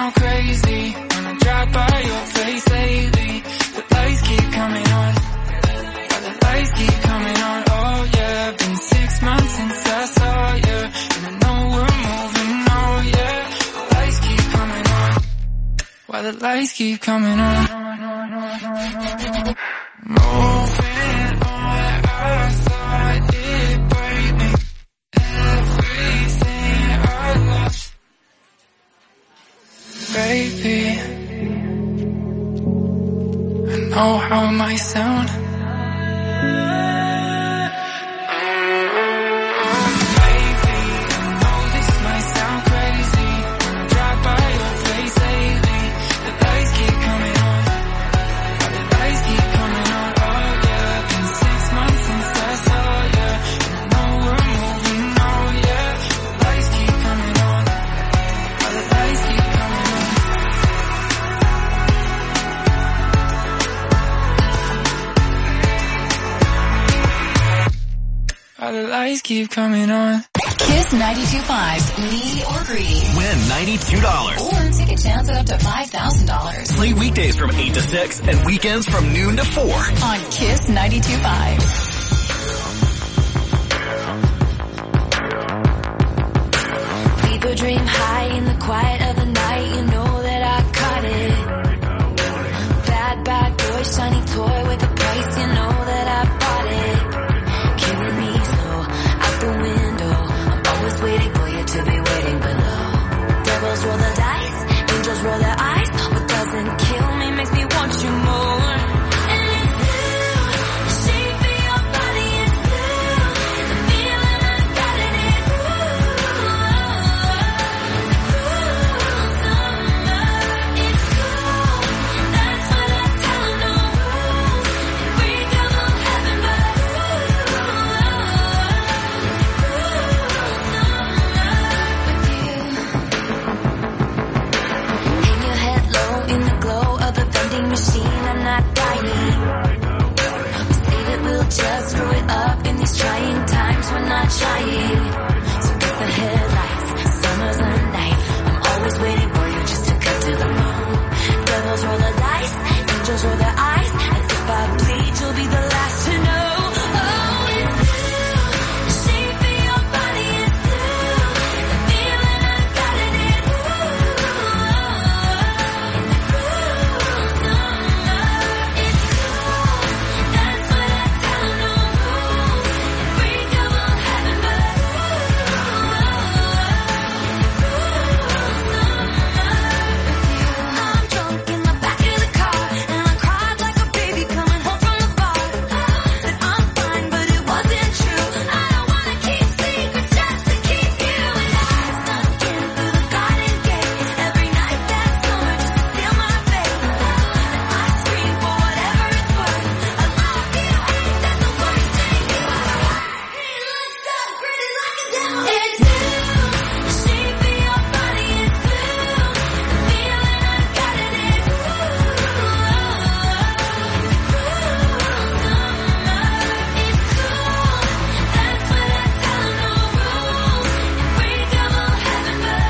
sound crazy when I drive by your place lately. The lights keep coming on. Yeah, the lights keep coming on. Oh yeah, been 6 months since I saw you, and I know we're moving. Oh yeah, the lights keep coming on. Why the lights keep coming on? Moving on, I thought it'd break me. Everything I lost, baby. I know how it might sound. The lights keep coming on. Kiss 92.5's Need or Greedy. Win $92. Or ticket chance at up to $5,000. Play weekdays from 8 to 6 and weekends from noon to 4. On Kiss 92.5. People dream high in the quiet of the night. You know that I caught it. Bad, bad boy, shiny toy with a price. You know that I bought it. Killing me slow, out the window. I'm always waiting for you to be waiting below. Devils roll the dice, angels roll their eyes. What doesn't kill me makes me want you more. And it's blue, the shape of your body is blue. The feeling I got in it, it's cool. That's what I tell them, no rules. Break them on heaven, but hang your head low in the glow of the vending machine. I'm not dying. We say that we'll just screw it up in these trying times. We're not trying. So get the headlights. Summer's a night. I'm always waiting for you just to cut to the bone. Devils roll the dice, angels roll their eyes. And if I bleed, you'll be the last to know. Oh, it's blue. The shape of your body is blue. The feeling I got in it, it's cool. That's what I tell them, no rules. Break them on heaven, but I'm drunk in the back of the car, and I cried like a baby coming home from the bar. Said I'm fine, but it wasn't true. I don't wanna keep secrets just to keep you. And I snuck in through the garden gate every night that summer just to steal my faith. And I scream for whatever it's worth. I love you, ain't that the worst thing you ever heard? He looks so pretty like a devil. It's blue, the shape of your body is blue. The feeling I got in it, it's cool. That's what I tell them, no rules. Break them on heaven, but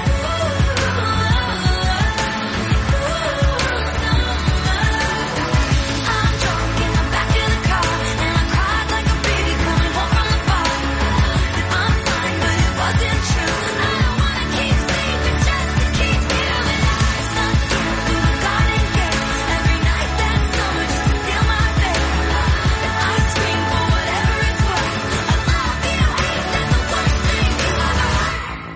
I'm drunk in the back of the car, and I cried like a baby coming home from the bar. Said I'm fine, but it wasn't true. I don't wanna keep secrets just to keep you. And I snuck in through the garden gate every night that summer just to steal my faith. And I scream for whatever it's worth. I love you, ain't that the worst thing you ever heard?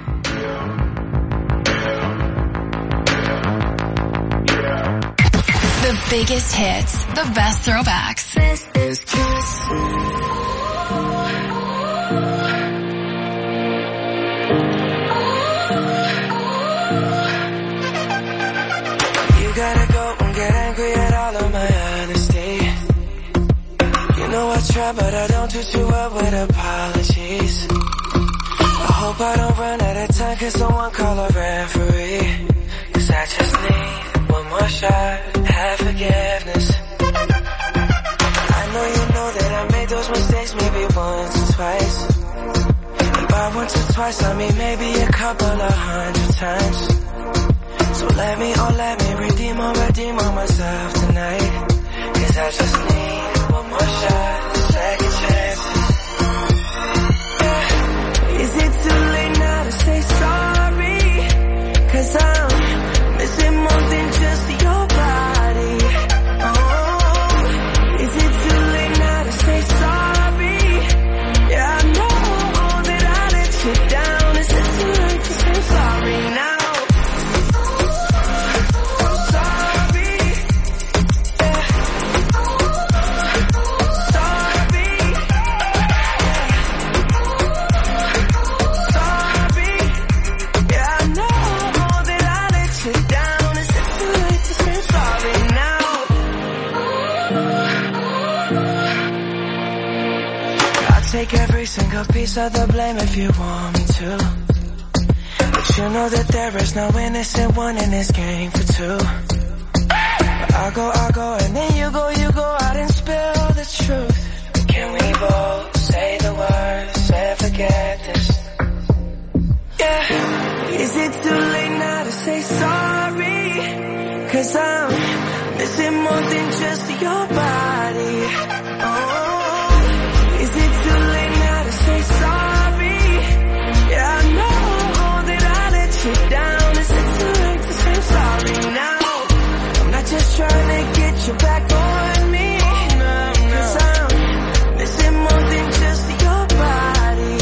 The biggest hits, the best throwbacks. This is Kiss. You gotta go and get angry at all of my honesty. You know I try, but I don't do too well with apologies. I hope I don't run out of time, cause someone call a referee. Cause I just need one more shot, have forgiveness. I know you know that I made those mistakes maybe once or twice. And by once or twice I mean maybe a couple of 100 times. So So let me redeem on myself tonight. 'Cause I just need one more shot, second chance. Yeah. Is it too late now to say sorry? 'Cause I'm missing more than just your body. Oh, is it too late now to say sorry? Yeah, I know that I let you down. Is it too late to say sorry now? Take every single piece of the blame if you want me to. But you know that there is no innocent one in this game for two. But I go, and then you go out and spill the truth. But can we both say the words and forget this? Yeah. Is it too late now to say sorry? 'Cause I'm missing more than just your body. Oh. Is it too late now to say sorry? Yeah, I know that I let you down. Is it too late to say sorry now? I'm not just trying to get you back on me. 'Cause I'm missing more than just your body.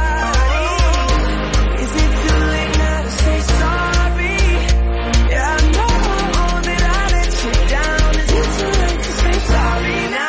Is it too late now to say sorry? Yeah, I know that I let you down. Is it too late to say sorry now?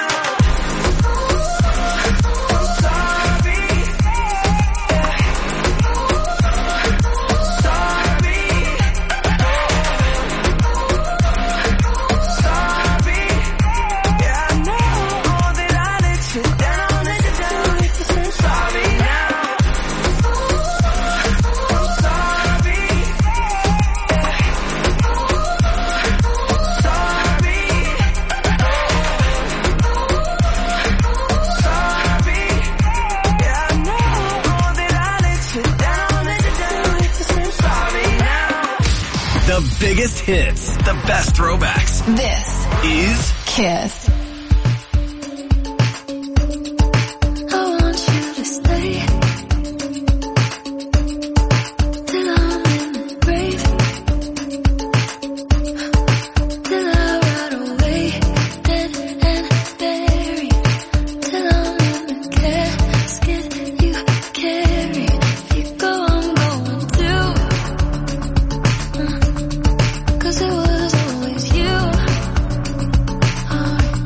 The biggest hits, the best throwbacks. This Is Kiss. I want you to stay till I'm in the grave, till I ride away and bury, till I'm in the casket you carry. If you go, I'm going too. 'Cause it was always you.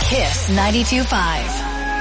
Kiss 92.5.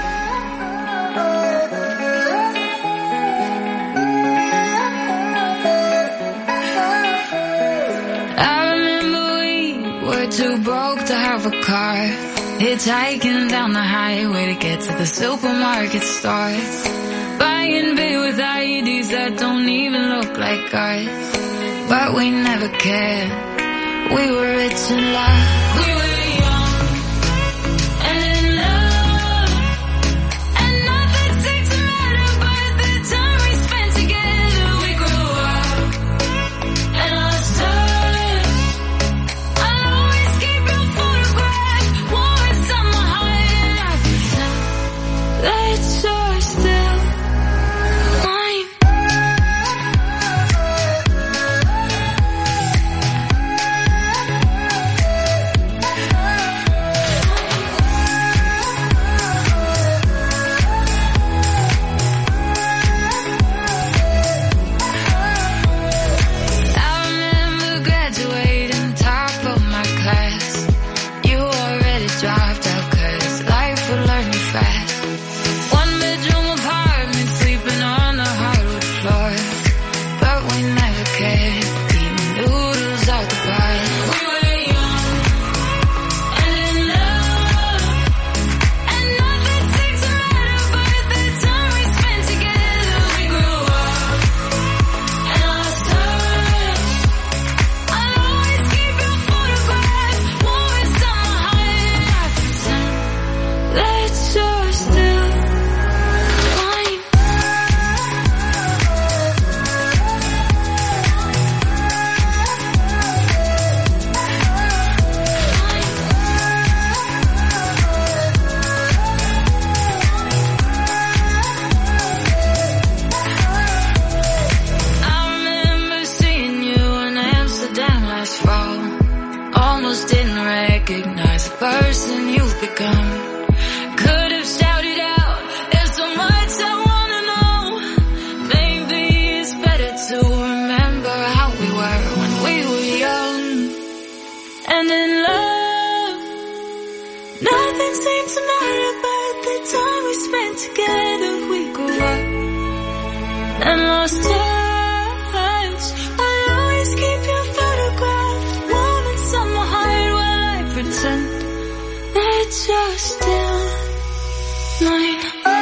Too broke to have a car, hitchhiking down the highway to get to the supermarket store, buying beer with IEDs that don't even look like ours. But we never cared. We were rich in love. We were young and in love, and nothing seemed to matter but the time we spent together. We grew up and lost touch. I'll always keep your photograph warm summer high, and I pretend that you're still mine. I remember graduating top of my class. You already dropped out 'cause life would learn you fast. One bedroom apartment, sleeping on the hardwood floor, but we never cared. Eating noodles out the bar. We were young and in love, and nothing seemed to matter but the time we spent together. We grew up and lost touch. I'll always keep your photograph warm summer high, and I pretend that you're still mine. I remember seeing you in Amsterdam last fall. Almost didn't recognize the person you've become. Could have shouted out, there's so much I wanna know. Maybe it's better to remember how we were when we were young and in love. Nothing seemed to matter but the time we spent together. We grew up and lost touch. I'll always keep your photograph warm in summer high while I pretend that you're still mine.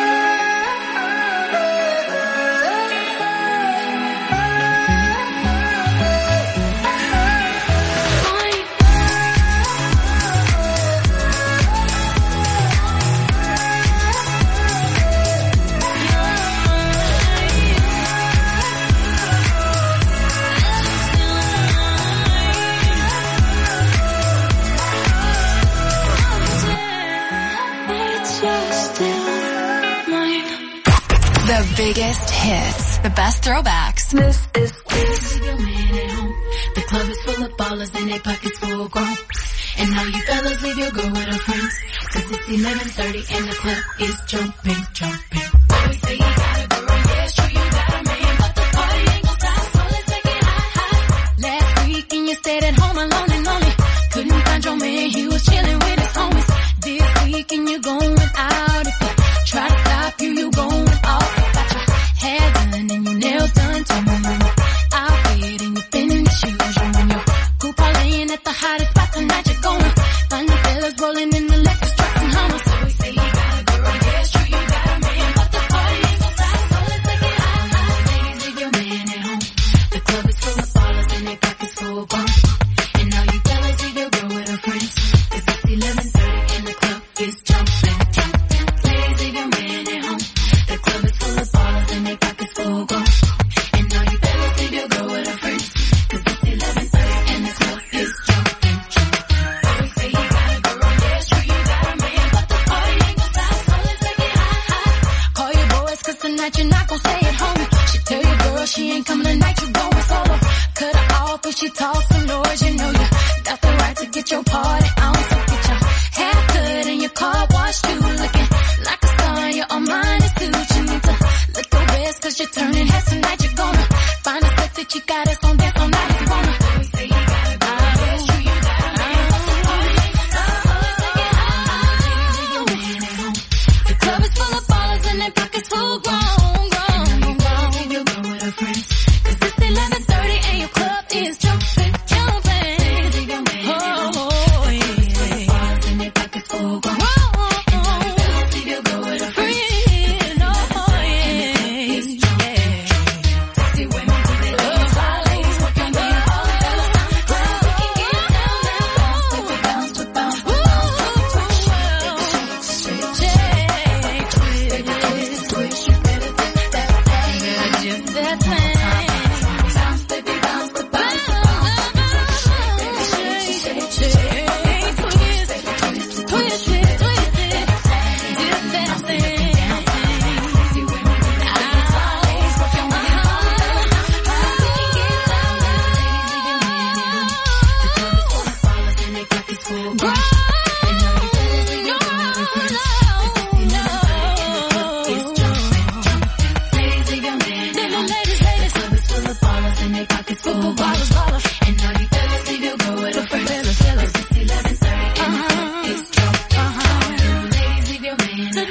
The biggest hits. The best throwbacks. This is Your man at home. The club is full of ballers and their pockets full grown. And now you fellas leave your girl with her friends. 'Cause it's 11:30 and the club is jumping, jumping. Always say you got a girl, yeah, sure you got a man, but the party ain't gon' stop, so let's take it high, high. Last weekend you stayed at home alone and lonely. Couldn't find your man, he was chilling with his homies. This weekend you going out. If they try to stop you, you going off. Got your hair done and your nails done. Tell me when you outfit and you finish shoes. You and your coupe laying at the hottest spot tonight. You're going find the fellas rolling in the Lexus trucks and Hummers. So we say you got a girl, yeah, sure you got a man, but the party ain't gon' stop, so let's take it high, high. Ladies, leave your man at home. The club is full of ballers and their pockets full grown. And now you fellas leave your girl with her friends. 'Cause it's 11:30 and the club is jumping, jumping. Ladies, leave your man at home. The club is full of ballers and their pockets full grown. And now you fellas leave your girl with her friends. 'Cause it's 11:30 and the club is jumping, jumping. Always say you got a girl, yeah, sure you got a man, but the party ain't gon' stop, so let's take it high, high. Call your boys 'cause tonight you're not gon' stay at home. She tell your girl she ain't coming tonight, you going solo. Cut her off if she talks some noise, you know you got the right to get your party on. So get your hair cut and your car washed too. Looking like a star, you're all mine is too. You need to look your best 'cause you're turning heads tonight. You're gonna find a sex that you got us on dance all night if you wanna. Always say you got a girl, yeah, sure you got a man, but the party ain't gon' stop, so let's take it high, high. Ladies,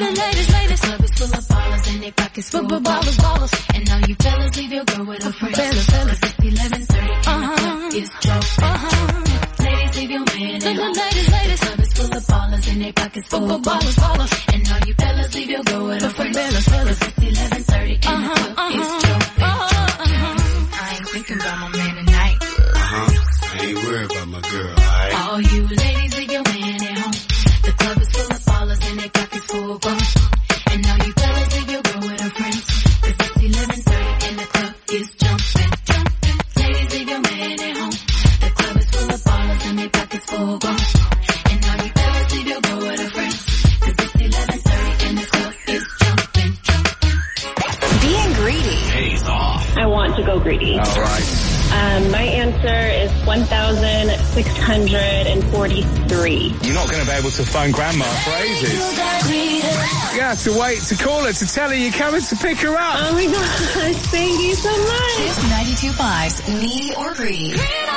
The club is full of ballers and they pockets full of ballers. And all you fellas leave your girl with her friends. Cause it's 11:30 and the club is jumping. Ladies, leave your man at home. The club is full of ballers and they pockets full of ballers. And all you fellas leave your girl with her friends. Cause it's 11:30 and the club is jumping. I ain't thinking about my man tonight. I ain't worried about my girl, alright? All you ladies, leave your man at home. The club is full of ballers and they pockets full of ballers. And now you fellas leave your girl with her friends. Cause it's 11:30 and the club is jumping. Ladies, leave your man at home. The club is full of ballers and they pockets full of ballers. And now you fellas leave your girl with her friends. Cause it's 11:30 and the club is jumping. Being greedy Pays off. I want to go greedy. All right. My answer is 1,643. You're not going to be able to phone Grandma for ages. You have to wait to call her to tell her you're coming to pick her up. Oh my gosh, thank you so much. Kiss 92.5's Needy or Greedy.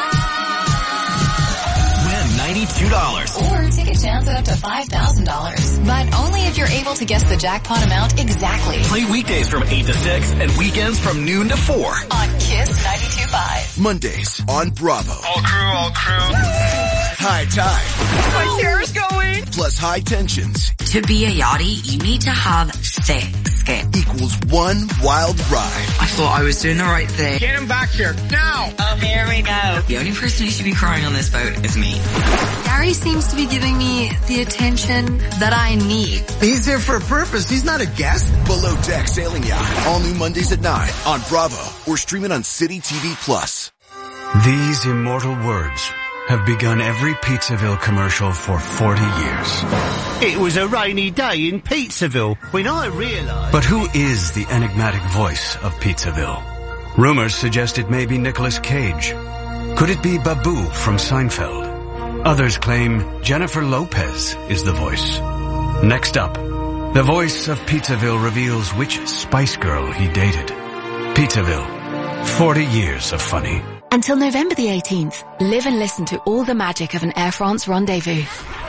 Win $92. Or take a chance at up to $5,000. But only if you're able to guess the jackpot amount exactly. Play weekdays from 8 to 6 and weekends from noon to 4. On Kiss 92.5. Mondays on Bravo. All crew. High tide My chair's going. plus high tensions To be a yachty, you need to have thick skin. equals one wild ride. I thought I was doing the right thing. Get him back here now. Oh, here we go. The only person who should be crying on this boat is me. Gary seems to be giving me the attention that I need. He's here for a purpose. He's not a guest. Below Deck Sailing Yacht. All new Mondays at 9 on Bravo or streaming on City TV Plus. These immortal words have begun every Pizzaville commercial for 40 years. It was a rainy day in Pizzaville when I realized... But who is the enigmatic voice of Pizzaville? Rumors suggest it may be Nicolas Cage. Could it be Babu from Seinfeld? Others claim Jennifer Lopez is the voice. Next up, the voice of Pizzaville reveals which Spice Girl he dated. Pizzaville, 40 years of funny. Until November the 18th, live and listen to all the magic of an Air France rendezvous.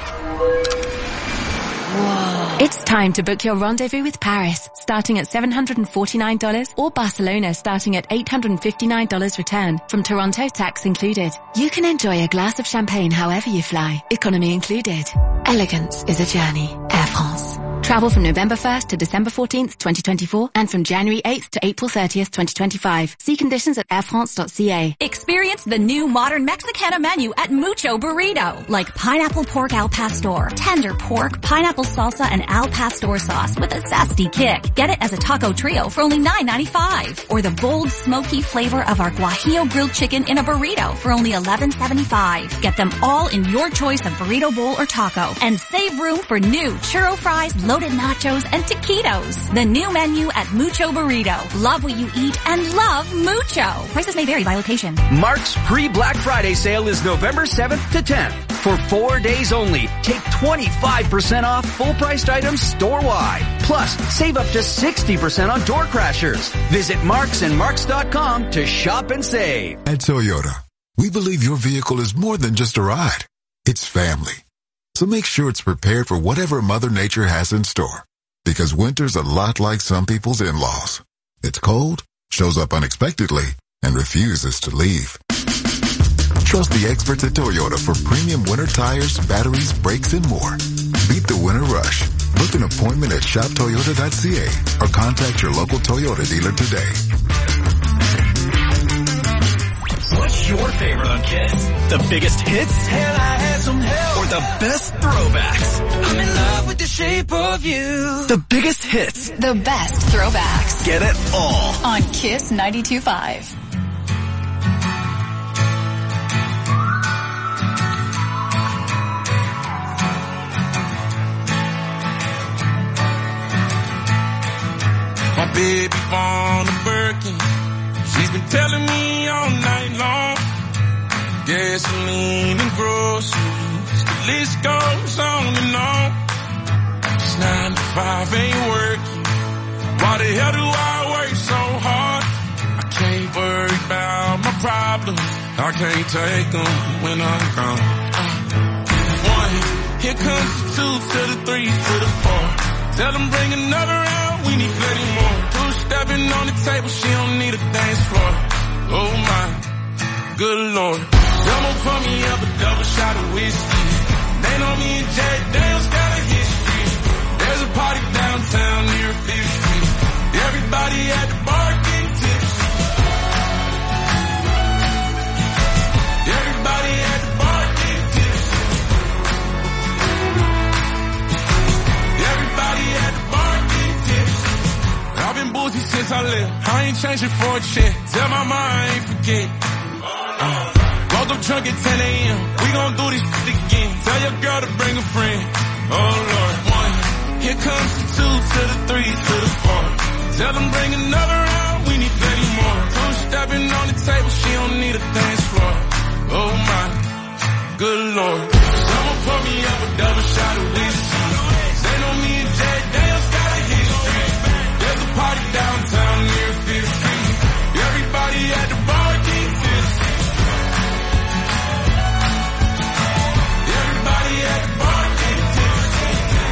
Whoa. It's time to book your rendezvous with Paris, starting at $749 or Barcelona starting at $859 return, from Toronto tax included. You can enjoy a glass of champagne however you fly, economy included. Elegance is a journey. Air France. Travel from November 1st to December 14th, 2024, and from January 8th to April 30th, 2025. See conditions at airfrance.ca. Experience the new modern Mexicana menu at Mucho Burrito, like pineapple pork al pastor, tender pork, pineapple salsa, and al pastor sauce with a zesty kick. Get it as a taco trio for only $9.95. Or the bold, smoky flavor of our Guajillo grilled chicken in a burrito for only $11.75. Get them all in your choice of burrito bowl or taco. And save room for new churro fries, loaded nachos, and taquitos. The new menu at Mucho Burrito. Love what you eat and love Mucho. Prices may vary by location. Mark's pre-Black Friday sale is November 7th to 10th. For 4 days only, take 25% off full-priced items store-wide. Plus, save up to 60% on door crashers. Visit marksandmarks.com to shop and save. At Toyota, we believe your vehicle is more than just a ride. It's family. So make sure it's prepared for whatever Mother Nature has in store. Because winter's a lot like some people's in-laws. It's cold, shows up unexpectedly, and refuses to leave. Trust the experts at Toyota for premium winter tires, batteries, brakes, and more. Beat the winter rush. Book an appointment at shoptoyota.ca or contact your local Toyota dealer today. What's your favorite on Kiss? The biggest hits? Hell, I had some help. Or the best throwbacks? I'm in love with the shape of you. The biggest hits? The best throwbacks. Get it all. On Kiss 92.5. My baby born a Birkin. She's been telling me all night long. Gasoline and groceries, the list goes on and on. This 9 to 5 ain't working. Why the hell do I work so hard? I can't worry about my problems. I can't take them when I'm gone. 1, here comes the 2 to the 3 to the 4. Tell them bring another round, we need plenty more. Two-stepping on the table, she don't need a dance floor. Oh my, good Lord. Someone pour me up a double shot of whiskey. They know me and Jack Daniels got a history. There's a party downtown near 5th Street. Everybody at the bar getting tipsy. Everybody at the bar getting tipsy. Everybody at the bar getting tipsy. I've been boozy since I left. I ain't changing for a check. Tell my mom I ain't forget. Woke up drunk at 10 a.m. We gon' do this shit again. Tell your girl to bring a friend. Oh Lord, 1. Here comes the 2 to the 3 to the 4. Tell them bring another round, we need plenty more. Two-stepping on the table, she don't need a dance floor. Oh my, good Lord. Someone pour me up a double shot of whiskey. They know me and Jack Daniels got a history. There's a party downtown near 5th Street. Everybody at the bar getting tipsy. Everybody at the bar getting tipsy.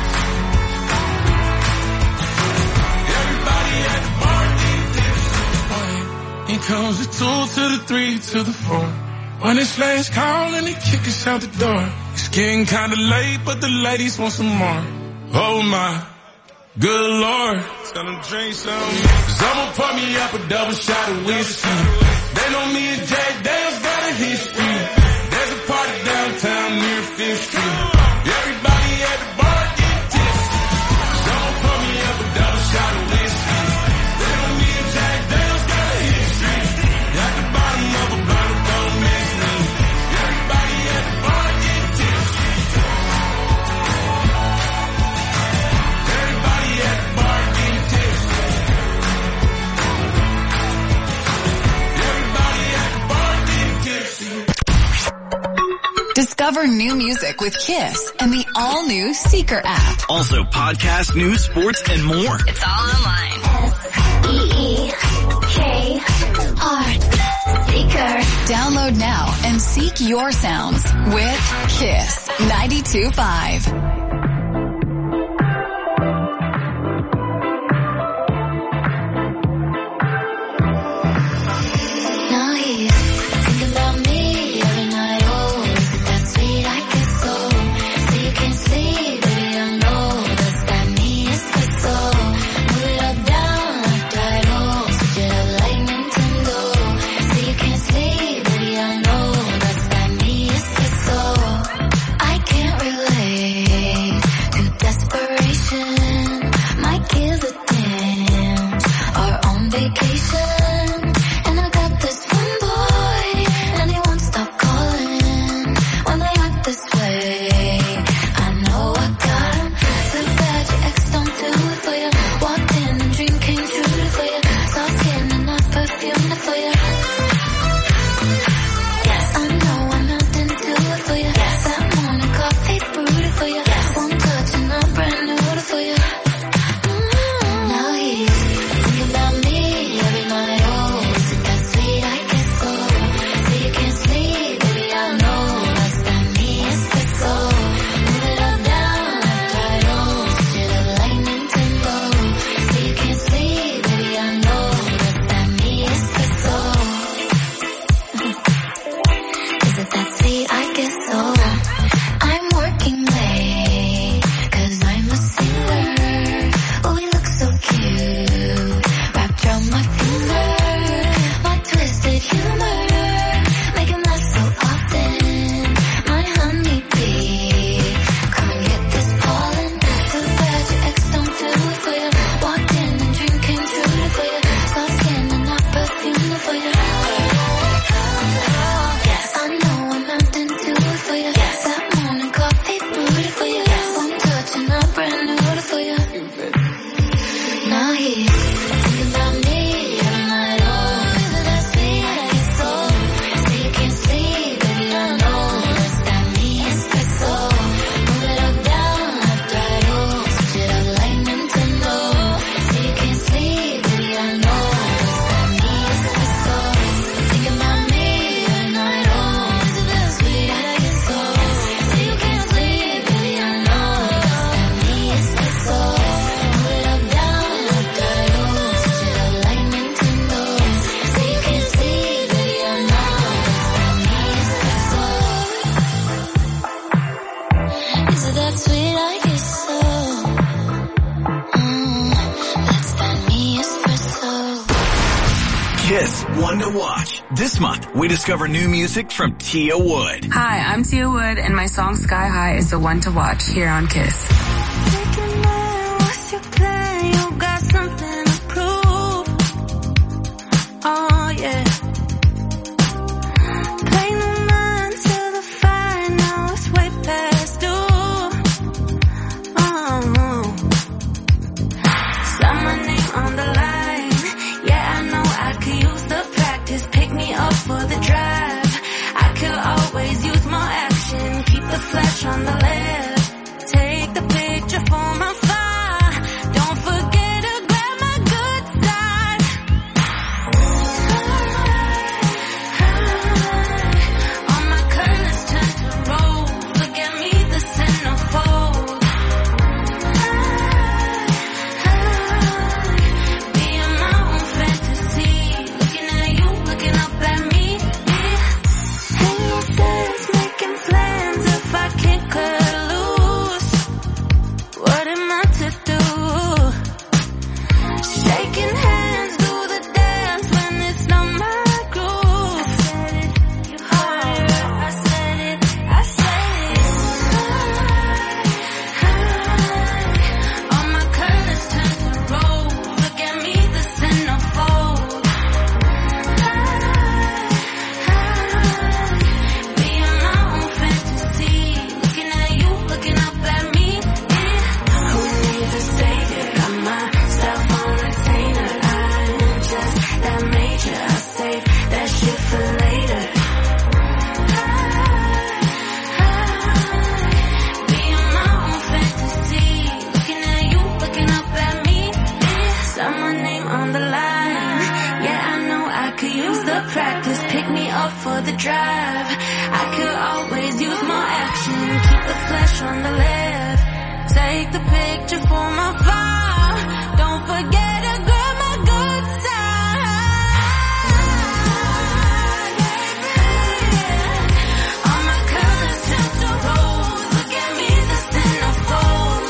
Everybody at the bar getting tipsy. Here comes the 2 to the 3 to the 4. When it's last call and they kick us out the door. It's getting kinda late, but the ladies want some more. Oh my, good Lord. Tell them drink some. Someone pour me up a double shot of whiskey. They know me and Jack Daniels got a history. There's a party downtown near 5th Street. Everybody at the bar getting tipsy. Someone pour me up a double shot of whiskey. They know me and Jack Daniels got a history. At the bottom of a bottle, don't miss me. Everybody at the bar getting tipsy. Everybody at the bar getting tipsy. Everybody at the bar getting tipsy. Discover new music with Kiss and the all-new Seeker app. Also podcast, news, sports, and more. It's all online. S-E-E-K-R. Seeker. Download now and seek your sounds with Kiss 92.5. Now he's thinking about me every night. Oh, isn't that sweet? I guess so. So you can't sleep, baby, I know that's that me is the soul. Move it up, down, left, right, oh, switch it up like Nintendo. So you can't sleep, baby, I know that's that me is the soul. I can't relate to desperation. Might give a damn. Our own vacation. And I got this one boy, and he won't stop calling when they act this way. I know I got him. So bad your ex don't do it for you. Walked in and dream came true for you. Soft skin and not perfume for you. Yes, I know I'm not into it for you. Yes, that morning coffee brewed for you. Yes, one touch and I'm brand new for you. Now he's thinking about me every night. Oh, isn't that sweet? I guess so. So you can't sleep, baby, I know that's that me is the soul. Move it up, down, left, right, oh, switch it up like Nintendo. So you can't sleep, baby, I know that's that me is the soul. Is it that sweet? I guess so. I'm working late, 'cause I'm a singer. Oh, we look so cute, wrapped around my finger. My twisted humor, make him laugh so often. My honeybee, come and get this pollen. So bad your ex don't do it for you. Walked in and dream came true for you. Soft skin and not perfume for you. Yes, I know I'm not into it for you. Yes, that morning coffee brewed for you. Yes, one touch and I'm brand new for you. Now he's thinking about me every night. Oh, isn't that sweet? I guess so. So you can't sleep, baby, I know that's that me is the soul. Move it up, down, left, right, oh, switch it up like Nintendo. So you can't sleep, baby, I know that's that me is the soul. Thinking about me every night. Oh, isn't that sweet? I guess so. So you can't sleep, baby, I know that's that me is the soul. Kiss One to Watch. This month, we discover new music from Tia Wood. Hi, I'm Tia Wood, and my song Sky High is the one to watch here on Kiss. What's your plan? You got something to prove. Oh yeah. Pay no mind to the fire, now it's way past due. Sign my name on the line. Yeah, I know I could use the practice. Pick me up for the drive. I could always use more action. Keep the flash on the left. Take the picture for my file. Don't forget to grab my good side. All my colors turn to rose. Look at me, the centerfold. Being my own fantasy. Looking at you, looking up at me. And you said it's making plans if I can't cut loose. What am I to do? Shaking hands, do the dance when it's not my groove. I said it, you heard it. I said it, I said it. All my colors turn to rose. Look at me, the centerfold. Being my own fantasy. Looking at you, looking up at me. Who needs a savior? Got myself on retainer. I'm just that major. I save that shit for later. Being my own fantasy. Looking at you, looking up at me. Sign my name on the line. Yeah, I know I could use the practice. Pick me up for the drive. I could always use more action. Keep the flash on the left. Take the picture for my file. Don't forget to grab my good side. All my colors turn to rose. Look at me, the centerfold.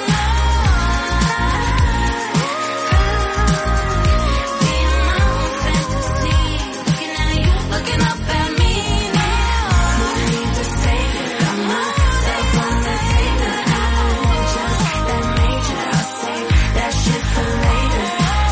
Being my own fantasy. Looking at you, looking up at me now. Who needs a savior? Got myself on retainer. I'm just that major. I'll save that shit for later.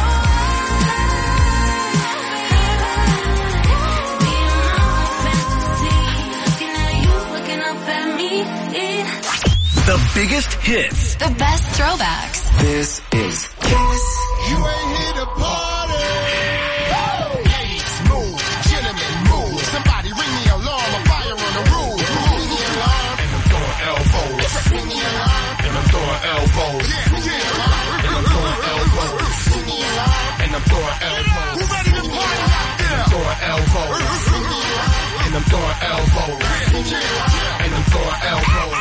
Being my own fantasy. Looking at you, looking up at me. The biggest hits. The best throwbacks. This is Kiss. You ain't here to party. Ladies, move. Gentlemen, move. Somebody ring the alarm. A fire on the roof. Ring the alarm. And I'm throwing elbows. Ring the alarm. And I'm throwing elbows. And I'm throwing elbows. Ring the alarm. And I'm throwing elbows. Who ready to party out there? I'm throwing elbows. Ring the alarm. And I'm throwing elbows. And I'm throwing elbows.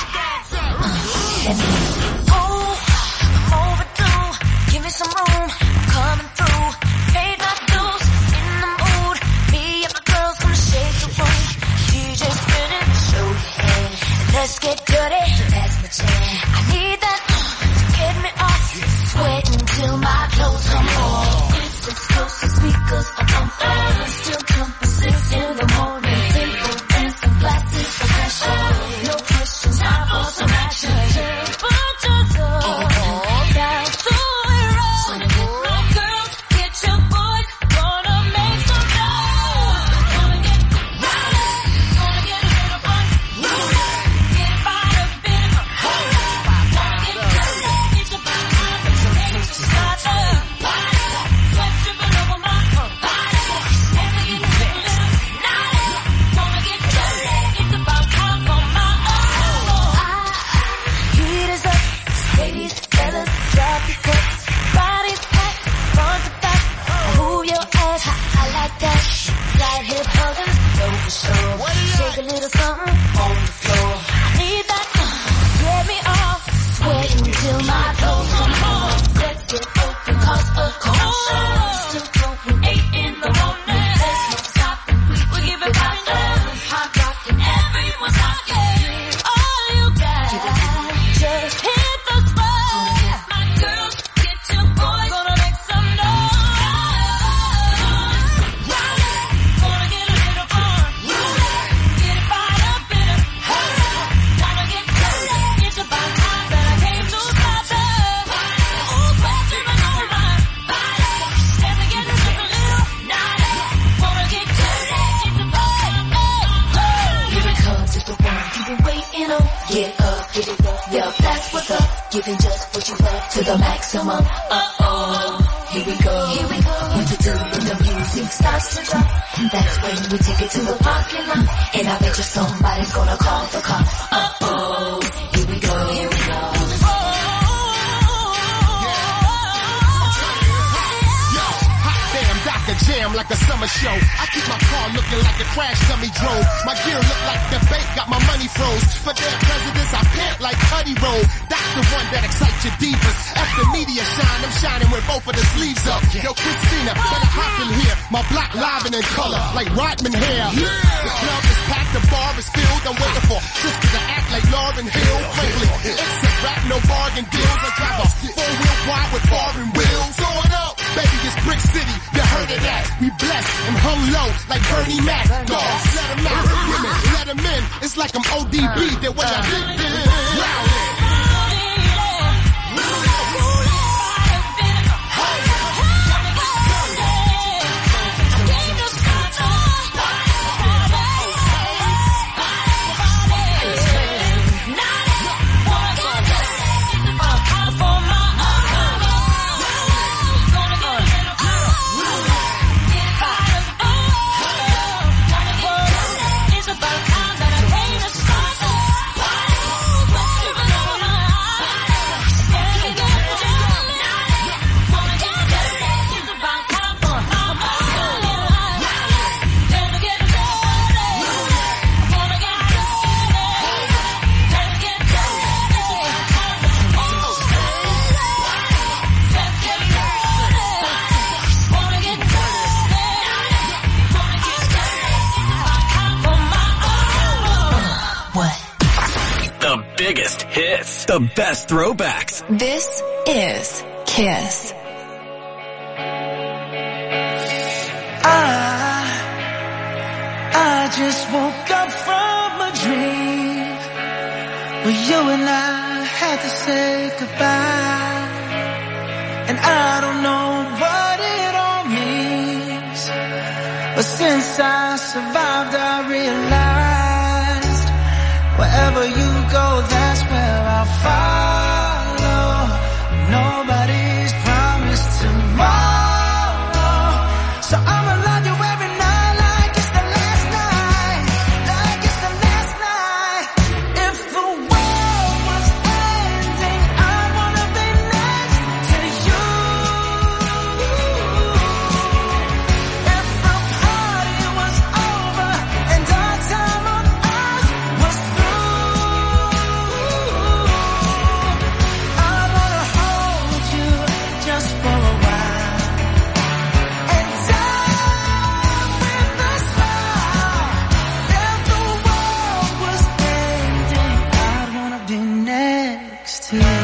Overdue. Give me some room. Coming through. Paid my dues. In the mood. Me and my girls gonna shake the room. DJ spinning. Show your head. Let's get dirty. That's my jam. I need that to get me off. Sweating till my clothes come off. It's explosive speakers up on fire. Still jumping 6 in the morning. Table dancing, glasses for pressure. No questions, time for some action. Temperatures up, down to zero. My girls, get your boys, gonna make some noise. Gonna get rowdy, gonna get a little fun. Get by the bit of gonna get dirty, get your body on, make it start to party. Sweat dripping over my body. Wanna get a little naughty, gonna get dirty. It's about time for my heat is up, ladies, fellas, drop your cups. Bodies packed, front to back. Move your ass, I like that. Side hip hugging, no for sure. Shake a little something on the floor. I need that, get me off. Sweating till my clothes come off. Let's get open, cause a commotion. Still going 8 in the morning. There's no stopping, we give it hot love. Hot rocking, everyone's rocking. All you got, just hit the spot. My girls, get your boys, gonna make some noise. to the maximum. Here we go. What to do when the music starts to drop? That's when we take it to the parking lot. And I bet you somebody's gonna call the cops. Here we go. Jam like a summer show. I keep my car looking like a crash dummy drove. My gear look like the bank got my money froze. For their presidents, I pant like Cuddy Roll. That's the one that excites your divas. After media shine, I'm shining with both of the sleeves up. Yo, Christina, better hop in here. My block live and in color, like Rodman hair. The club is packed, the bar is filled. I'm waiting for sisters to act like Lauryn Hill. Frankly, it's a rap, no bargain deals. I drive a four-wheel wide with foreign wheels. Throw it up, baby, it's Brick City. You heard of that? We blessed and hung low like Bernie Mac. Dogs, let them out. Women, let them in. It's like I'm ODB. The way I did it. Biggest hits, the best throwbacks. This is Kiss. I just woke up from a dream where you and I had to say goodbye. And I don't know what it all means, but since I survived I realized wherever you go, that's where I'll follow. Nobody's promised tomorrow, so I'ma love you every night like it's the last night, like it's the last night. If the world was ending, I wanna be next to you. If the party was over and our time on earth was through, I wanna hold you just for a while and die with a smile. If the world was ending, I'd wanna be next to you.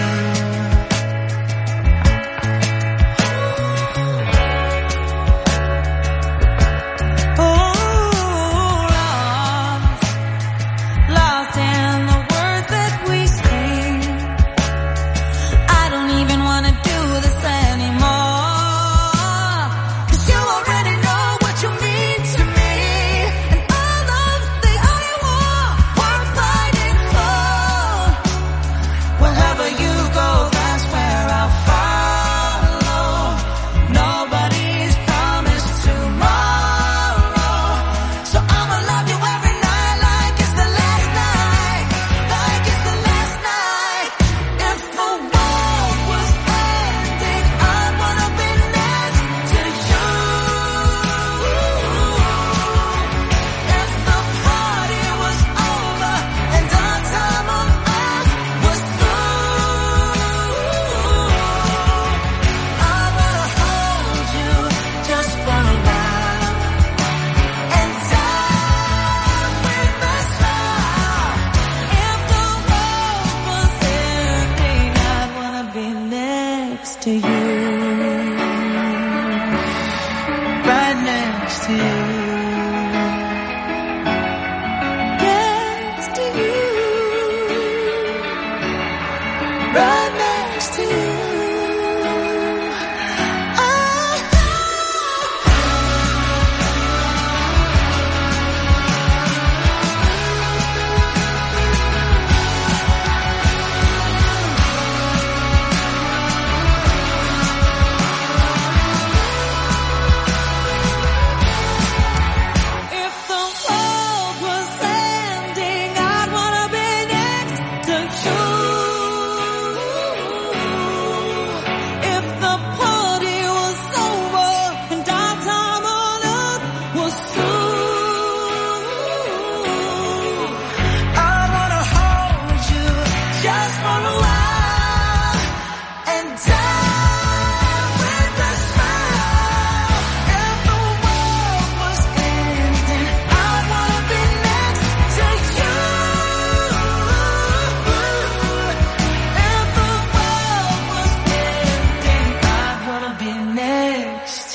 Lost in the words that we speak. I don't even wanna do this anymore, 'cause you already know what you mean to me, and all of the I want worth fighting for. Wherever you go, that's where I'll follow. Nobody's promised tomorrow, so I'ma love you every night like it's the last night, like it's the last night. If the world was ending, I'd wanna be next to you. If the party was over and our time on earth was through, I wanna hold you just for a while and die with a smile. If the world was ending, I'd wanna be next to you, right next to you, next to you, right next to you.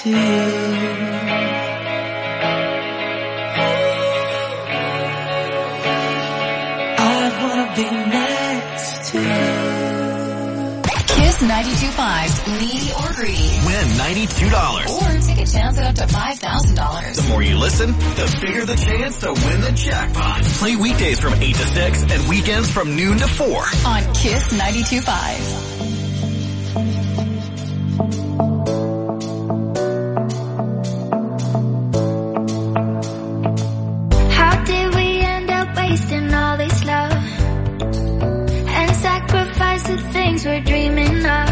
to you. I wanna be next to you. Kiss 92.5's Needy or Greedy. Win $92. Or take a chance at up to $5,000. The more you listen, the bigger the chance to win the jackpot. Play weekdays from 8 to 6 and weekends from noon to 4. On Kiss 92.5. How did we end up wasting all this love and sacrifice the things we're dreaming of,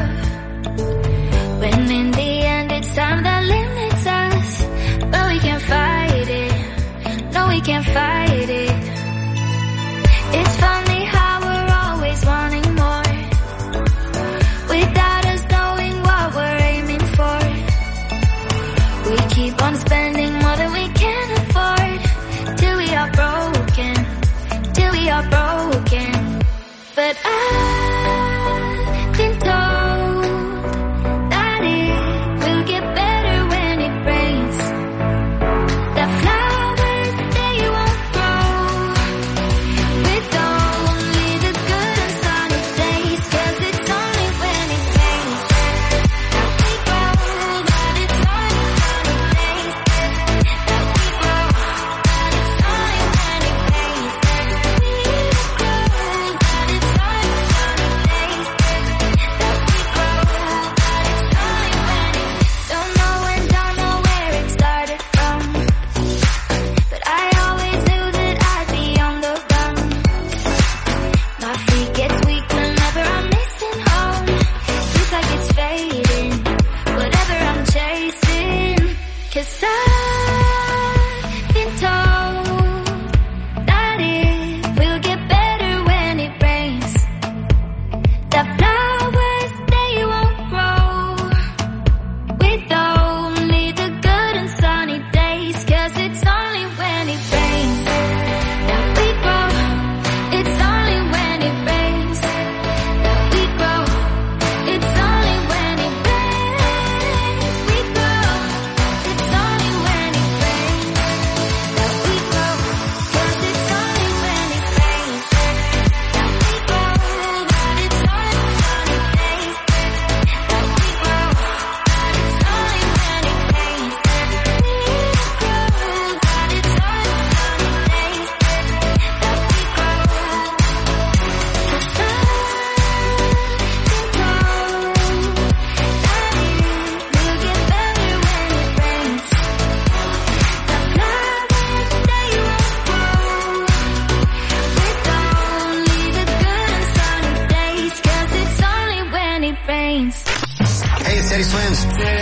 when in the end it's time that limits us, but we can't fight it, no we can't fight it. It's funny how we're always wanting more, without us knowing what we're aiming for. We keep on spending more than we can afford, till we are broken, till we are broken. But I've been told that it will get better when it rains, that flowers they won't grow with only the good and sunny days, 'cause it's only when it rains that we grow, that it's only sunny days that we grow, that it's only when it rains that we grow, that it's only sunny days that we grow, that it's only when it. Don't know when, don't know where it started from, but I always knew that I'd be on the run. My feet get weak whenever I'm missing home. Feels like it's fading, whatever I'm chasing. 'Cause I've been told that it will get better when it rains, that flowers they won't grow with only the good and sunny days, 'cause it's only when it rains that we grow. It's only when it rains that we grow. It's only when it rains we grow. It's only when it rains that we grow. 'Cause it's only when it rains that we grow. That it's only sunny days that we grow. That it's only when it rains that we grow. That it's only sunny days that we grow. 'Cause I've been told that it will get better when it rains, that flowers they won't grow with only the good and sunny days, 'cause it's only when it rains. Hey, it's Teddy Swims.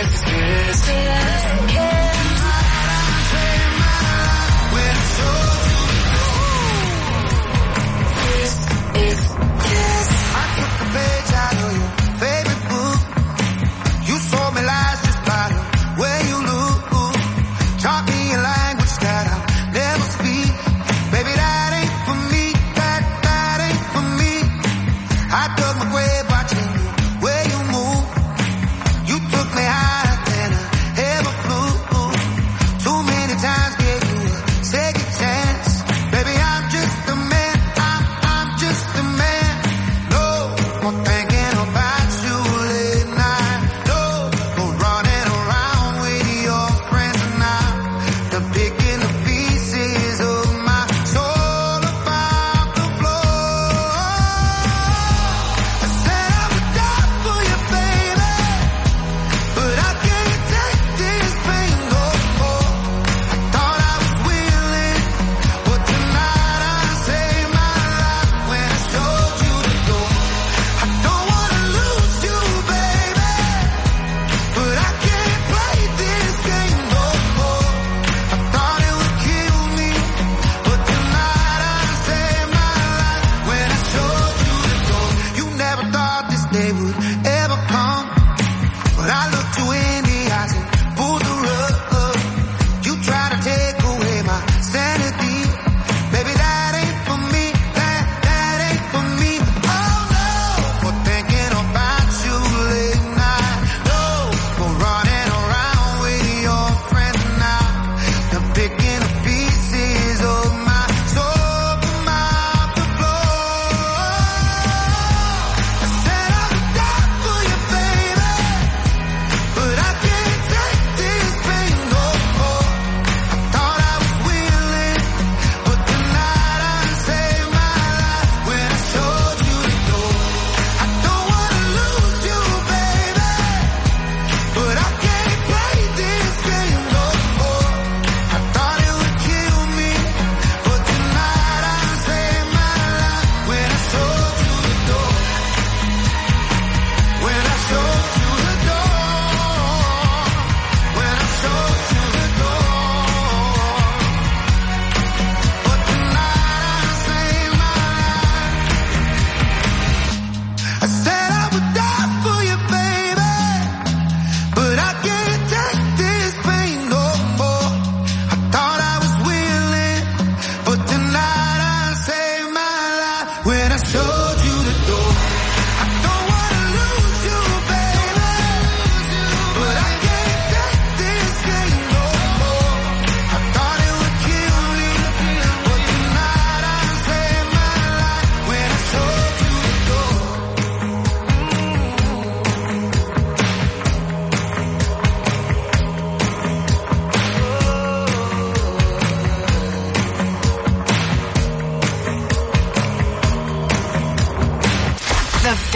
I took the page out of your favorite book. You sold me lies just by the way you look. Taught me a language that I'll never speak. Baby, that ain't for me. That ain't for me. I dug my grave watching the way you move. You took me higher than I ever flew.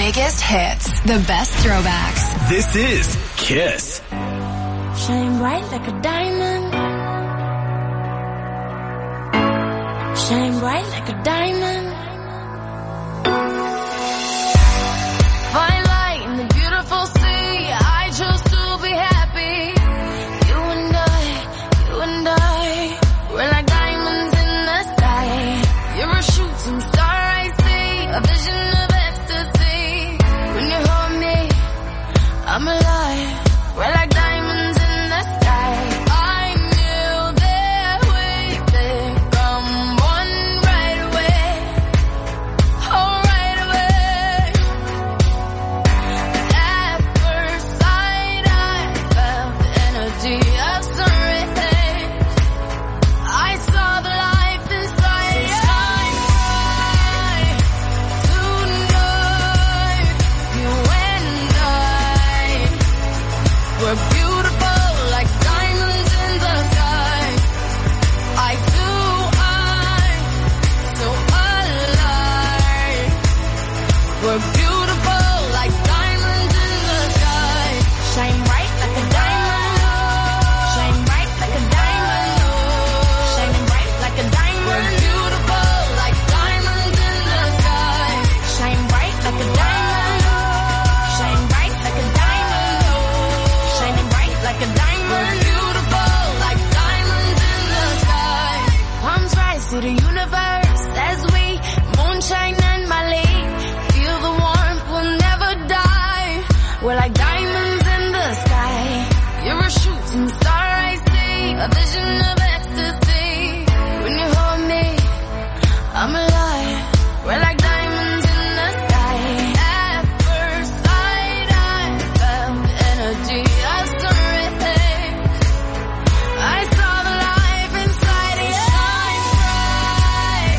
biggest hits, the best throwbacks. This is Kiss. Shine bright like a diamond. Shine bright like a diamond. Fine light in the beautiful sea. I chose to be happy. You and I, we're like diamonds in the sky. You're a shooting star, I see, a vision of ecstasy. When you hold me, I'm alive. We're like diamonds in the sky. I knew that we'd become one right away. Oh, right away. At first sight, I felt the energy of sun rays. I saw the life inside you. Shine bright tonight. You and I, we're beautiful like diamonds in the sky. Eye to eye, so alive. We're beautiful like diamonds in the sky. Shine bright like a diamond. Shine bright like a diamond. Shining bright like a diamond. We're beautiful like diamonds in the sky. Shine bright like a diamond. Shine bright like a diamond. Shining bright like a diamond. We're beautiful like diamonds in the sky. Palms rise to the universe as we moonshine and Mali. Feel the warmth, we'll never die. We're like diamonds in the sky. You're a shooting star, I see, a vision of ecstasy. When you hold me, I'm alive. We're like diamonds in the sky. At first sight, I felt the energy of sun rays. I saw the life inside of you. Shine bright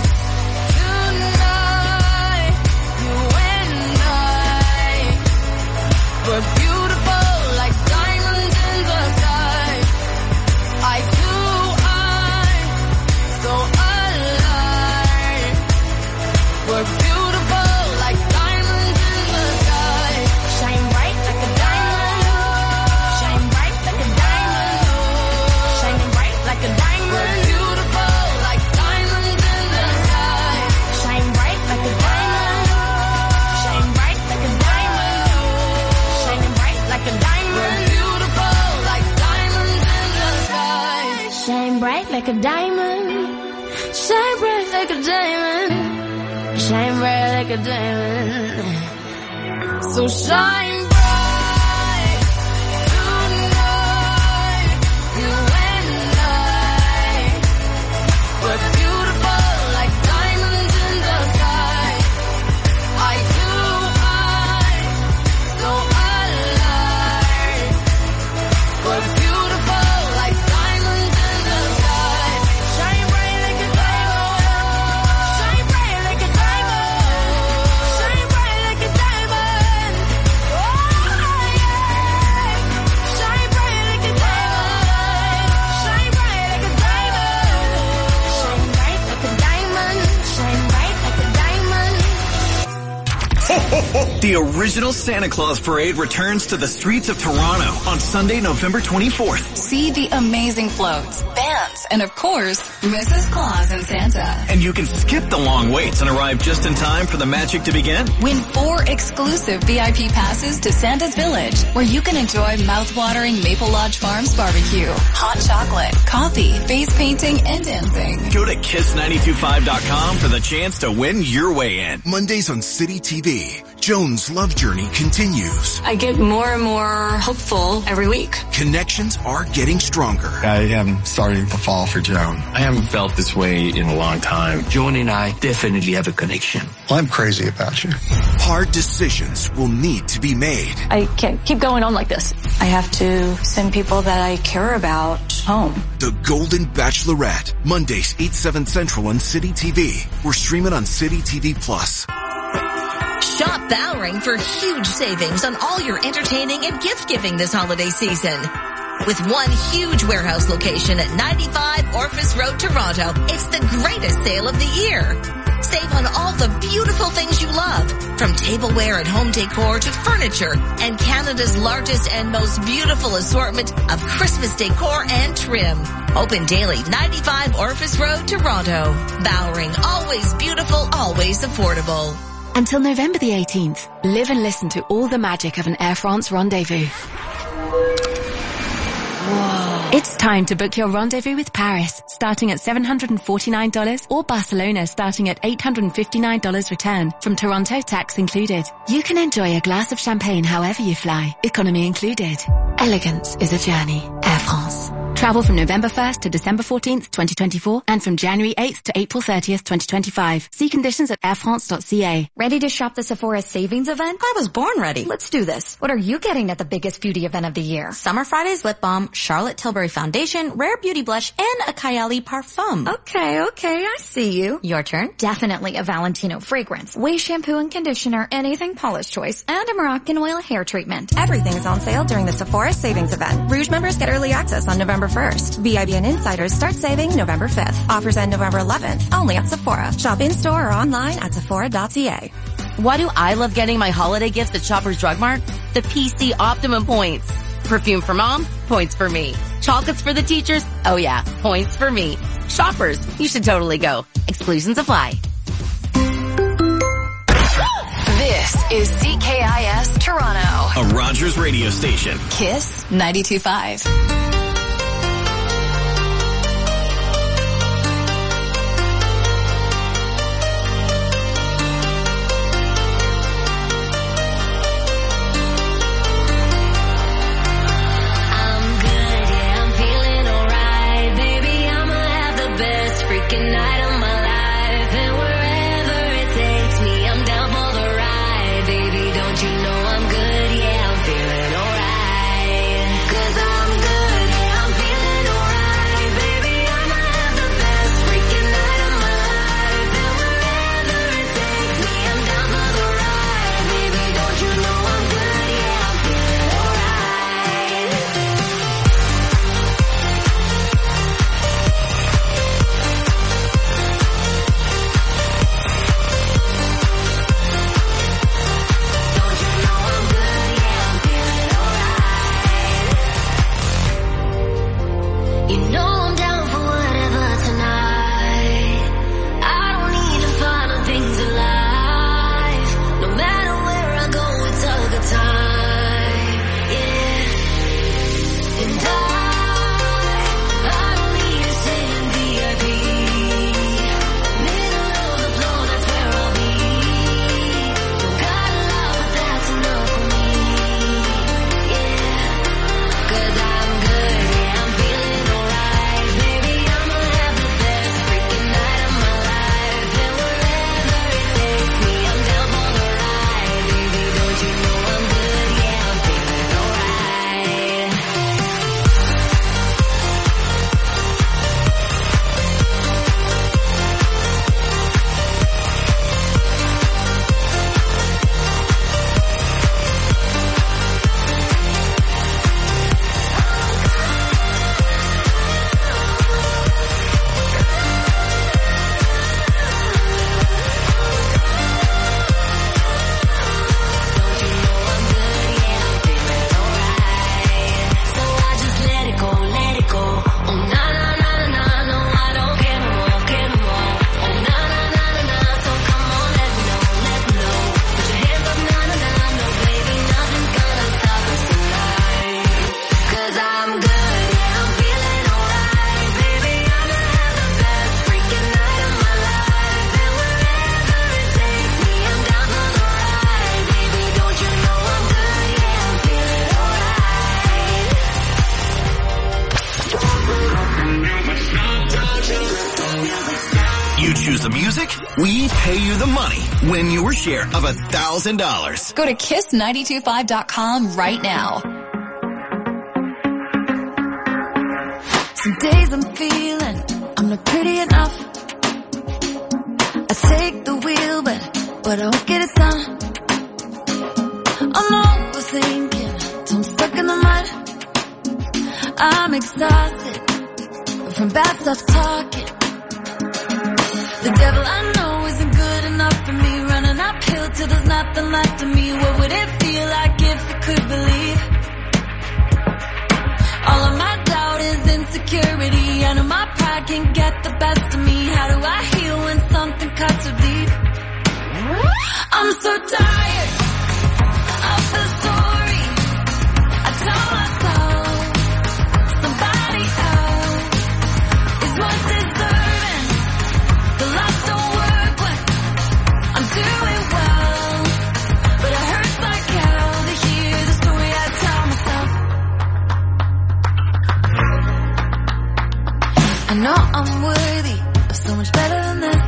tonight. You and I, we're beautiful like diamonds in the sky. Eye to eye, so alive. We're beautiful like diamonds in the sky. Shine bright like a diamond. Shine bright like a diamond. Shining bright like a diamond. We're beautiful like diamonds in the sky. Shine bright like a diamond. Shine bright like a diamond. Shining bright like a diamond. We're beautiful like diamonds in the sky. Shine bright like a diamond. Shine bright like a diamond. Shine bright like a diamond. So shine bright tonight. You and I, we're beautiful like diamonds in the sky. Eye to eye, so alive. We're beautiful like diamonds in the sky. Shine bright like a diamond. Shine bright like a diamond. Shine bright like a diamond. Oh yeah. Shine bright like a diamond. Shine bright like a diamond. Shine bright like a diamond. Shine bright like a diamond. The original Santa Claus Parade returns to the streets of Toronto on Sunday, November 24th. See the amazing floats, bands, and of course, Mrs. Claus and Santa. And you can skip the long waits and arrive just in time for the magic to begin. Win 4 exclusive VIP passes to Santa's Village, where you can enjoy mouth-watering Maple Lodge Farms barbecue, hot chocolate, coffee, face painting, and dancing. Go to kiss925.com for the chance to win your way in. Mondays on City TV, Joan's love journey continues. I get more and more hopeful every week. Connections are getting stronger. I am starting to fall for Joan. I haven't felt this way in a long time. Joan and I definitely have a connection. I'm crazy about you. Hard decisions will need to be made. I can't keep going on like this. I have to send people that I care about home. The Golden Bachelorette, Mondays 8/7 Central on City TV. We're streaming on City TV Plus. Shop Bowring for huge savings on all your entertaining and gift giving this holiday season. With one huge warehouse location at 95 Orphis Road, Toronto, it's the greatest sale of the year. Save on all the beautiful things you love, from tableware and home decor to furniture, and Canada's largest and most beautiful assortment of Christmas decor and trim. Open daily, 95 Orifice Road, Toronto. Bowring, always beautiful, always affordable. Until November the 18th, live and listen to all the magic of an Air France rendezvous. Whoa. It's time to book your rendezvous with Paris, starting at $749, or Barcelona, starting at $859 return, from Toronto tax included. You can enjoy a glass of champagne however you fly, economy included. Elegance is a journey. Air France. Travel from November 1st to December 14th, 2024, and from January 8th to April 30th, 2025. See conditions at airfrance.ca. Ready to shop the Sephora savings event? I was born ready. Let's do this. What are you getting at the biggest beauty event of the year? Summer Fridays lip balm, Charlotte Tilbury foundation, Rare Beauty blush, and a Kylie parfum. Okay, I see you. Your turn. Definitely a Valentino fragrance, Way shampoo and conditioner, anything Paula's choice, and a Moroccan oil hair treatment. Everything's on sale during the Sephora savings event. Rouge members get early access on November 1st. VIB and insiders start saving November 5th. Offers end November 11th, only at Sephora. Shop in-store or online at sephora.ca. Why do I love getting my holiday gifts at Shoppers Drug Mart? The PC Optimum points. Perfume for mom? Points for me. Chocolates for the teachers? Oh yeah, points for me. Shoppers, you should totally go. Exclusions apply. This is CKIS Toronto. A Rogers radio station. Kiss 92.5. choose the music, we pay you the money. Win your share of $1,000. Go to kiss925.com right now. Some days I'm feeling I'm not pretty enough. I take the wheel, but I won't get it done. I'm overthinking, so I'm stuck in the mud. I'm exhausted from bad stuff talking. The devil I know is in for me, running uphill till there's nothing left of me. What would it feel like if you could believe? All of my doubt is insecurity. I know my pride can get the best of me. How do I heal when something cuts so deep? I'm so tired of the story I tell myself. Somebody else is what's deserving. The lights don't work when I'm doing well, but it hurts like hell to hear the story I tell myself. I know I'm worthy of so much better than this.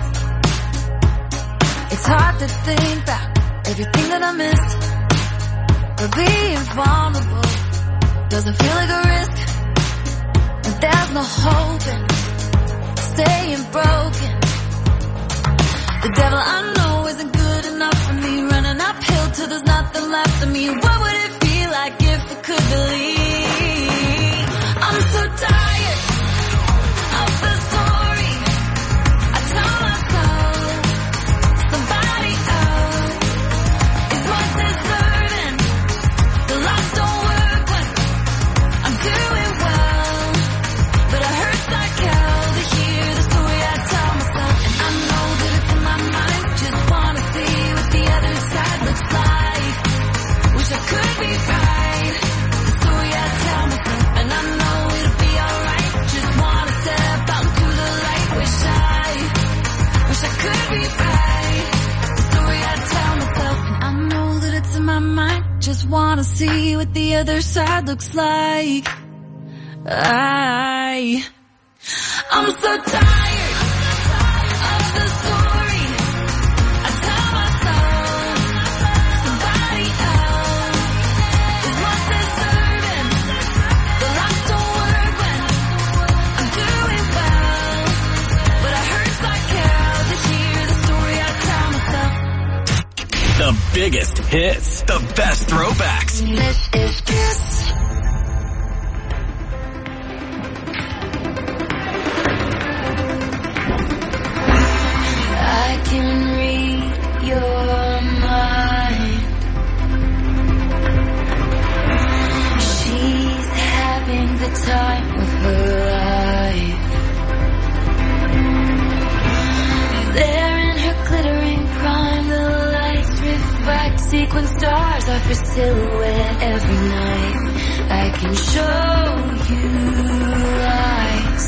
It's hard to think back everything that I missed. But being vulnerable doesn't feel like a risk. And there's no hope in staying broken. The devil I know isn't good enough for me, running uphill till there's nothing left of me. What would it feel like if I could believe? I'm so tired of the story I tell myself. Somebody else is what's deserving. The lights don't work when I'm doing well, but it hurts like hell to hear the story I tell myself. And I know that it's in my mind, just wanna see what the other side looks like. Wish I could be right, the story I tell myself. And I know it'll be alright, just wanna step out into the light. Wish I could be right, the story I tell myself. And I know that it's in my mind, just wanna see what the other side looks like. I'm so tired of the story I tell myself. Somebody else is what's deserving. The lights don't work when I'm doing well, but it hurts like hell to hear the story I tell myself. The biggest hits, the best throwbacks. This is Kiss. I can read your mind. She's having the time of her life. There in her glittering prime, the lights refract sequin stars off her silhouette every night. I can show you lies.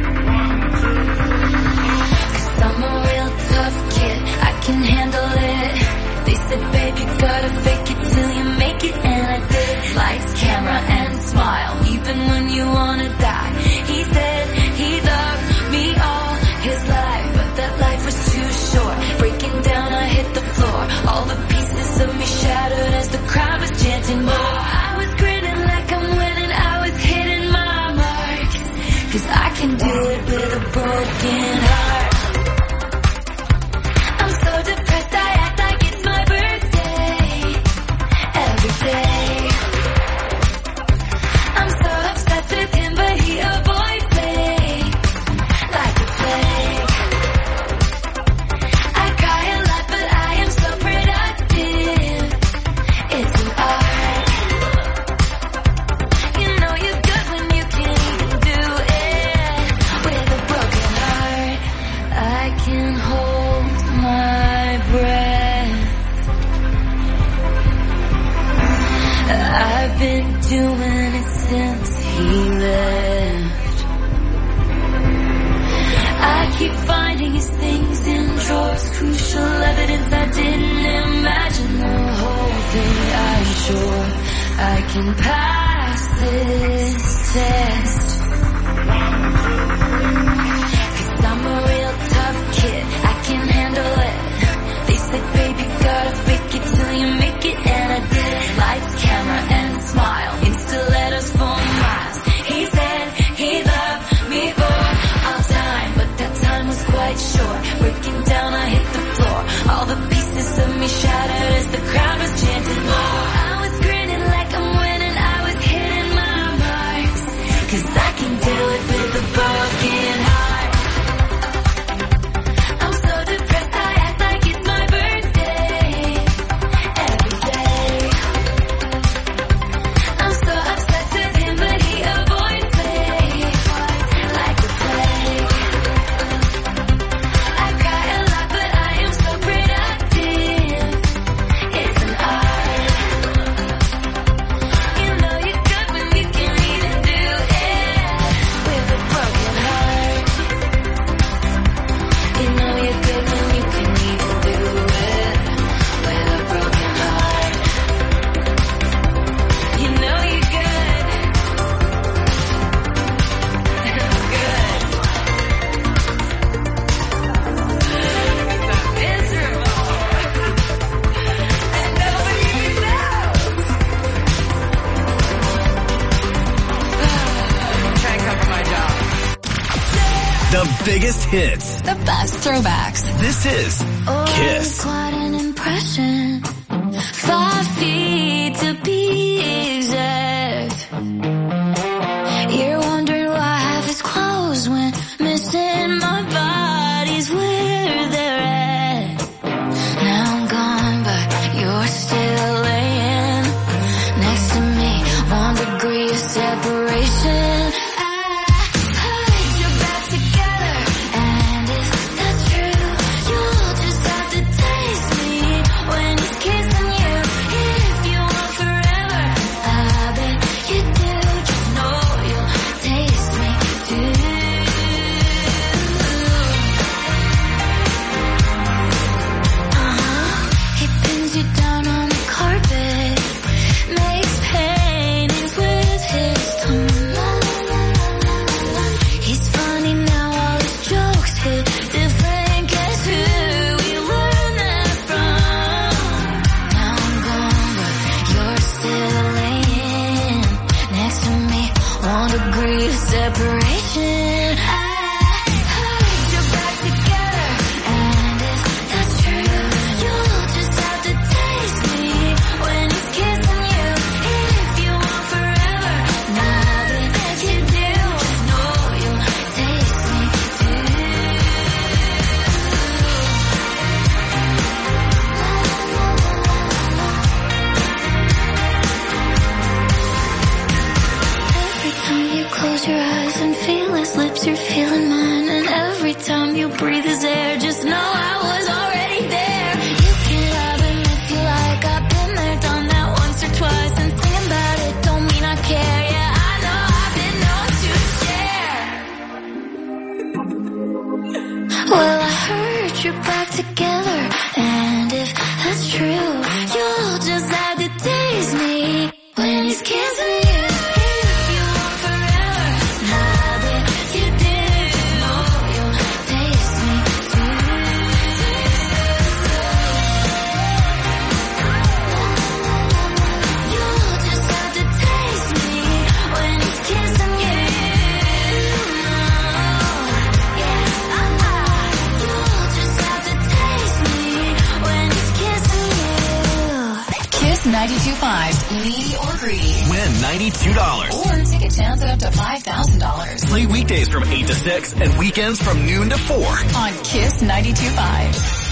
I'm a real tough kid, I can handle it. They said, babe, you gotta fake it till you make it, and I did. Lights, camera, and smile, even when you wanna die. He said he loved me all his life, but that life was too short. Breaking down, I hit the floor. All the pieces of me shattered as the crowd was chanting more. I was grinning like I'm winning, I was hitting my mark. 'Cause I can do it with a broken heart. Depressed, I act like it's my birthday every day. I'm so obsessed with him, but he avoids me like the plague. I cry a lot, but I am so productive. It's an art. You know you're good when you can't even do it with a broken heart. I can hold my breath. I've been doing it since he left. I keep finding his things in drawers, crucial evidence I didn't imagine. The whole thing, I'm sure I can pass this test. 'Cause I'm a real tough kid, I can handle it. They said, baby, gotta fake it till you make it, and I did. Lights, camera, and smile, insta letters for miles. He said he loved me for all time, but that time was quite short. Breaking down, I hit the floor. All the pieces of me shattered as the crowd was chanting more. I was grinning like I'm winning, I was hitting my marks. 'Cause I The biggest hits. The best throwbacks. This is Kiss. Quite an impression. 5 feet to be exact. You're wondering why half his clothes went missing. My body's where they're at. Now I'm gone, but you're still laying next to me. 1 degree of separation. Play weekdays from 8 to 6 and weekends from noon to 4 on Kiss 92.5.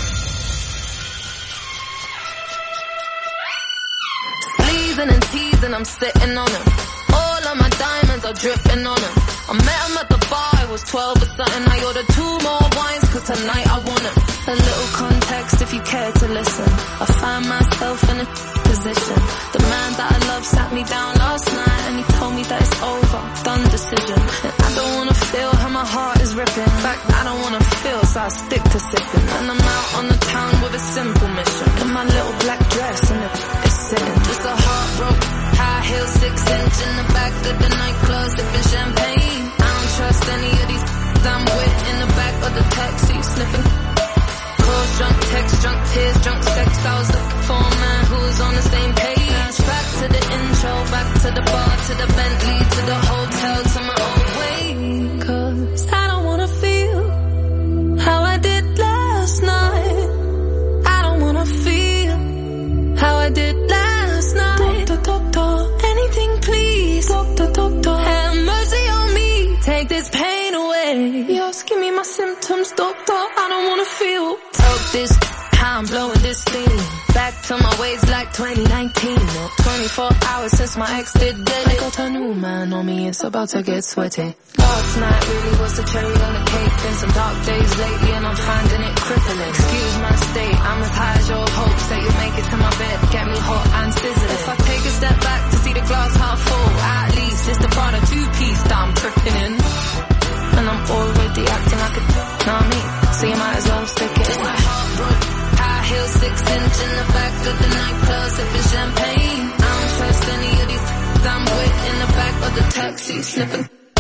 Sleezing and teasing, I'm sitting on him. All of my diamonds are dripping on him. I met him at the bar, I was 12 or something. I ordered 2 more wines, cause tonight I want him. A little context if you care to listen. I find myself in a position. The man that I love sat me down last night and he told me that it's over, done decision. And I don't wanna feel how my heart is ripping. In fact, I don't wanna feel, so I stick to sipping. And I'm out on the town with a simple mission. In my little black dress and it's sitting. Just a heartbroken, high heel 6-inch in the back of the nightclub sipping champagne. I don't trust any of these I'm with in the back of the taxi sniffing. Calls, drunk texts, drunk tears, drunk sex. I was looking for a man who was on the same page. Back to the intro, back to the bar, to the Bentley, to the hotel, to my old way. Cause I don't wanna feel how I did last night. I don't wanna feel how I did last night. Doctor, anything please. Doctor, have mercy on me. Take this pain away. Just give me my symptoms, doctor. I don't wanna feel. Talk this, how I'm blowing this steam. Back to my ways like 2019. 24 hours since my ex did dead. I got a new man on me, it's about to get sweaty. Last night really was the cherry on the cake. Been some dark days lately and I'm finding it crippling. Excuse my state, I'm as high as your hopes that you'll make it to my bed. Get me hot and sizzling. If I take a step back to see the glass half full, at least it's the Prada 2-piece that I'm tripping in. And I'm already acting like a know me, so you might as well stick it in. My heart broke, high heel 6-inch in the back of the nightclub sipping champagne. I don't trust any of these I'm with in the back of the taxi sniffing.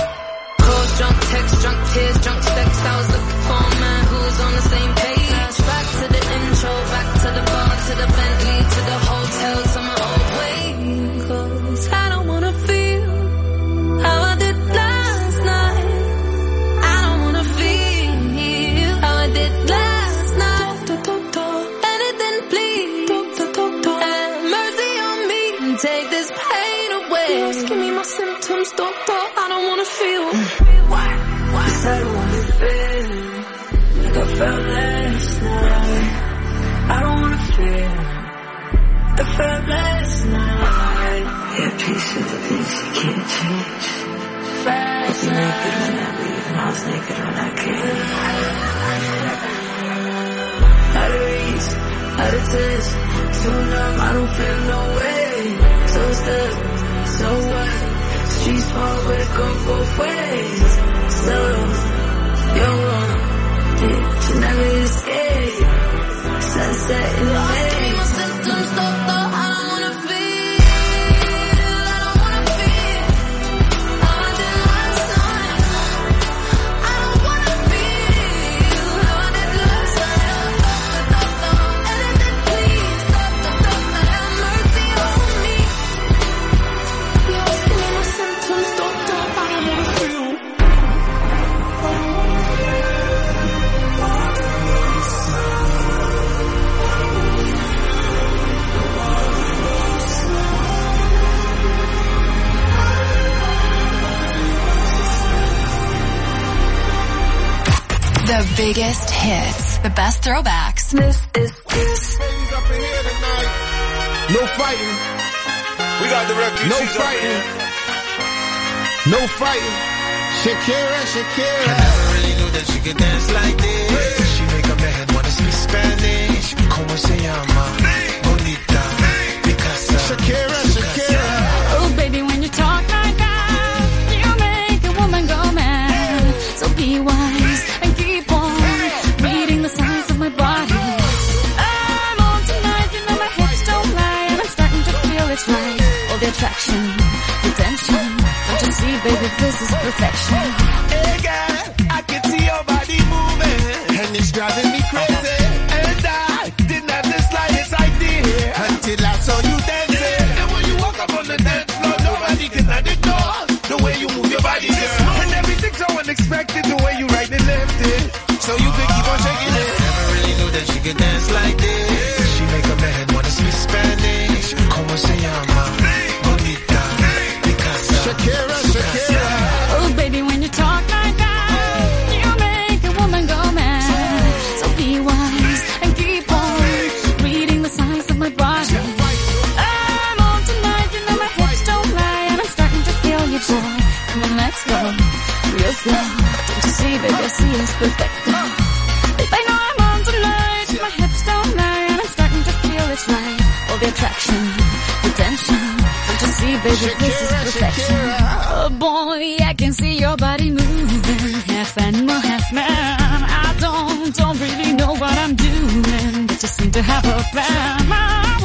Calls, drunk texts, drunk tears, drunk sex. I was looking for a man who was on the same page. Back to the intro, back to the bar, to the Bentley, to the hotel, to my old way. Cause I don't wanna feel how I did last night. I don't wanna feel Just give me my symptoms, doctor, I don't wanna feel. Cause I don't wanna feel like I felt last night. I don't wanna feel like I felt last night. Yeah, peace with the things you can't change. Last night. Naked when I leave and I was naked when I came. Out of reach, out of touch, too numb, I don't feel no way. So stuck, so what? Streets fall, but it go both ways. So, you're wrong, yeah, you never escape. Sunset in the Give me my haze. symptoms, doctor, I don't wanna feel. I don't wanna feel how I did last time. I don't wanna feel how I did last time. Doctor, anything please, doctor, have mercy on me. Just give me my symptoms, doctor, I don't wanna feel. The biggest hits, the best throwbacks. This is Ladies up in here tonight. No fighting. We got the refugees No up fighting. here. No fighting. Shakira, Shakira. I never really knew that she could dance like this. She make a man wanna speak Spanish. Como se llama? Bonita. Picasa. Shakira, Shakira. Oh, baby, when you talk like that, you make a woman go mad. So be wise and keep on reading the signs of my body. I'm on tonight, you know my hips don't lie, and I'm starting to feel it's right. All the attraction, the tension. Don't you see, baby, this is perfection. Hey girl, I can see your body moving, And it's driving me crazy. and I didn't have the slightest idea Until I saw you dancing. And when you walk up on the dance floor, nobody can ignore the way you move your body, girl. And everything's so unexpected, the way you right and left it, so you can keep on shaking it. Never really knew that she could dance like this. She make a man wanna speak Spanish. Como se llama? Bonita. Picasa. Shakira, Shakira. Oh, baby, when you talk like that, you make a woman go mad. So be wise and keep on reading the signs of my body. I'm on tonight, you know my hips don't lie, and I'm starting to feel you, boy. Come on, let's go real slow. Don't you see, baby, I see it's perfect. Babe, I know I'm on tonight, my hips don't lie, and I'm starting to feel it's right. All the attraction, the tension. Don't you see, baby, this is perfection. Oh boy, I can see your body moving, half animal, half man. I don't really know what I'm doing, but just seem to have a plan.